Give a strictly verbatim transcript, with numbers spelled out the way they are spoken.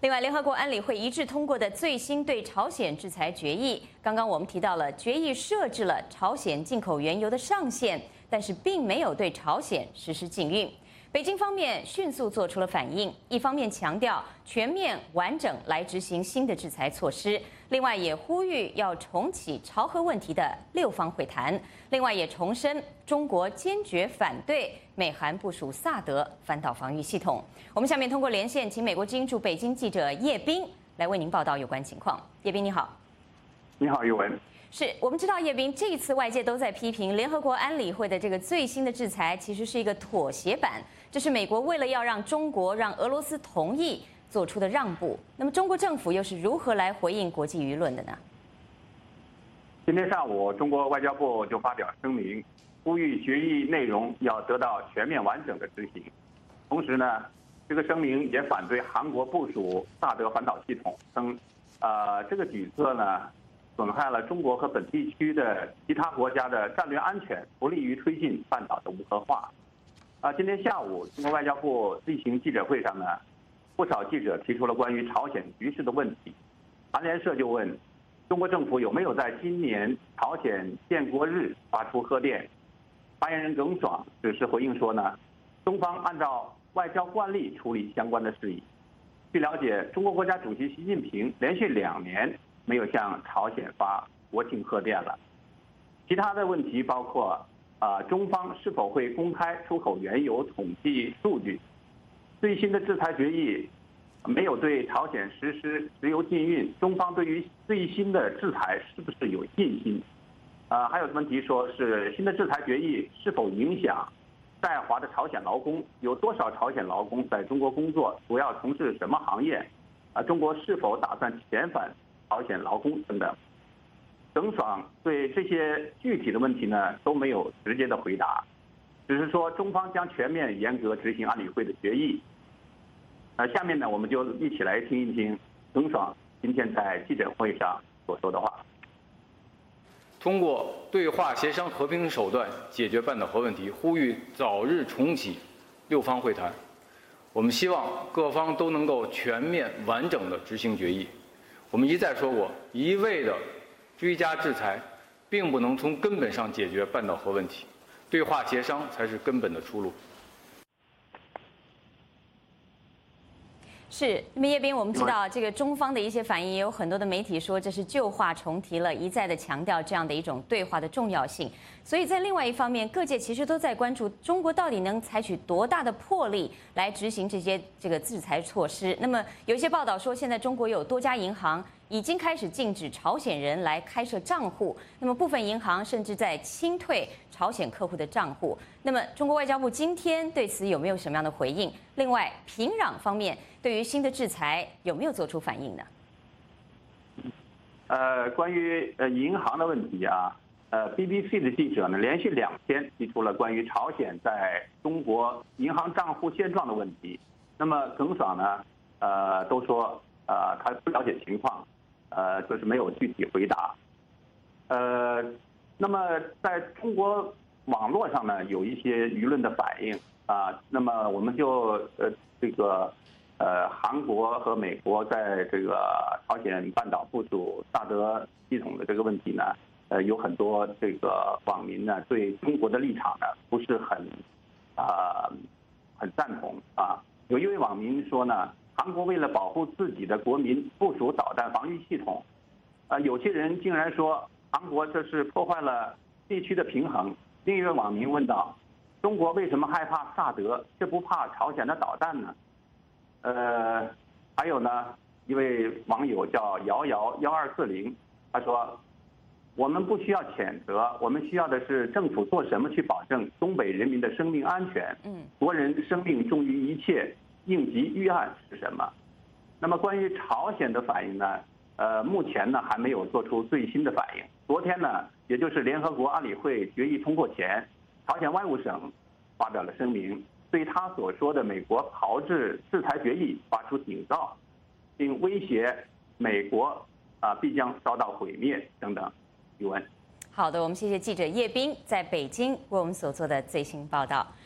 另外，联合国安理会一致通过的最新对朝鲜制裁决议，刚刚我们提到了决议设置了朝鲜进口原油的上限，但是并没有对朝鲜实施禁运。北京方面迅速做出了反应，一方面强调全面完整来执行新的制裁措施，另外也呼吁要重启朝核问题的六方会谈，另外也重申中国坚决反对美韩部署萨德反导防御系统。我们下面通过连线，请美国之音驻北京记者叶斌来为您报道有关情况。叶斌你好。 你好，玉文。 是我们知道，叶斌，这一次外界都在批评联合国安理会的这个最新的制裁，其实是一个妥协版，这是美国为了要让中国、让俄罗斯同意做出的让步。那么，中国政府又是如何来回应国际舆论的呢？ 今天上午，中国外交部就发表声明，呼吁决议内容要得到全面完整的执行。同时呢，这个声明也反对韩国部署萨德反导系统，称，呃，这个举措呢，损害了中国和本地区的其他国家的战略安全，不利于推进半岛的无核化。啊，今天下午，中国外交部例行记者会上呢，不少记者提出了关于朝鲜局势的问题。韩联社就问，中国政府有没有在今年朝鲜建国日发出贺电？发言人耿爽只是回应说呢，中方按照外交惯例处理相关的事宜。据了解，中国国家主席习近平连续两年没有向朝鲜发国庆贺电了。其他的问题包括，啊，中方是否会公开出口原油统计数据？最新的制裁决议没有对朝鲜实施石油禁运，中方对于最新的制裁是不是有信心？啊，还有问题说是新的制裁决议是否影响在华的朝鲜劳工？有多少朝鲜劳工在中国工作？主要从事什么行业？啊，中国是否打算遣返朝鲜劳工等等？耿爽对这些具体的问题呢都没有直接的回答，只是说中方将全面严格执行安理会的决议。呃，下面呢我们就一起来听一听耿爽今天在记者会上所说的话。 通过对话协商和平手段解决半岛核问题，呼吁早日重启六方会谈。我们希望各方都能够全面完整的执行决议。我们一再说过，一味的追加制裁，并不能从根本上解决半岛核问题，对话协商才是根本的出路。 是，那么叶斌，我们知道这个中方的一些反应，也有很多的媒体说这是旧话重提了，一再的强调这样的一种对话的重要性。所以在另外一方面，各界其实都在关注中国到底能采取多大的魄力来执行这些这个制裁措施。那么有一些报道说，现在中国有多家银行已经开始禁止朝鲜人来开设账户，那么部分银行甚至在清退朝鲜客户的账户。那么中国外交部今天对此有没有什么样的回应？另外，平壤方面对于新的制裁有没有做出反应呢？ 呃，关于呃银行的问题啊，呃 ，B B C 的记者呢连续两天提出了关于朝鲜在中国银行账户现状的问题。那么耿爽呢，呃，都说呃他不了解情况，呃，就是没有具体回答。呃，那么在中国网络上呢，有一些舆论的反应啊，那么我们就呃这个。呃，韩国和美国在这个朝鲜半岛部署萨德系统的这个问题呢，呃，有很多这个网民呢对中国的立场呢不是很啊、呃、很赞同啊。有一位网民说呢，韩国为了保护自己的国民部署导弹防御系统，啊、呃，有些人竟然说韩国这是破坏了地区的平衡。另一位网民问道，中国为什么害怕萨德，却不怕朝鲜的导弹呢？呃，还有呢，一位网友叫瑶瑶幺二四零，他说，我们不需要谴责，我们需要的是政府做什么去保证东北人民的生命安全。嗯，国人生命重于一切，应急预案是什么？那么关于朝鲜的反应呢？呃，目前呢还没有做出最新的反应。昨天呢，也就是联合国安理会决议通过前，朝鲜外务省发表了声明。对他所说的美国炮制制裁决议发出警告，并威胁美国啊必将遭到毁灭等等。语文。 好的，我们谢谢记者叶斌在北京为我们所做的最新报道。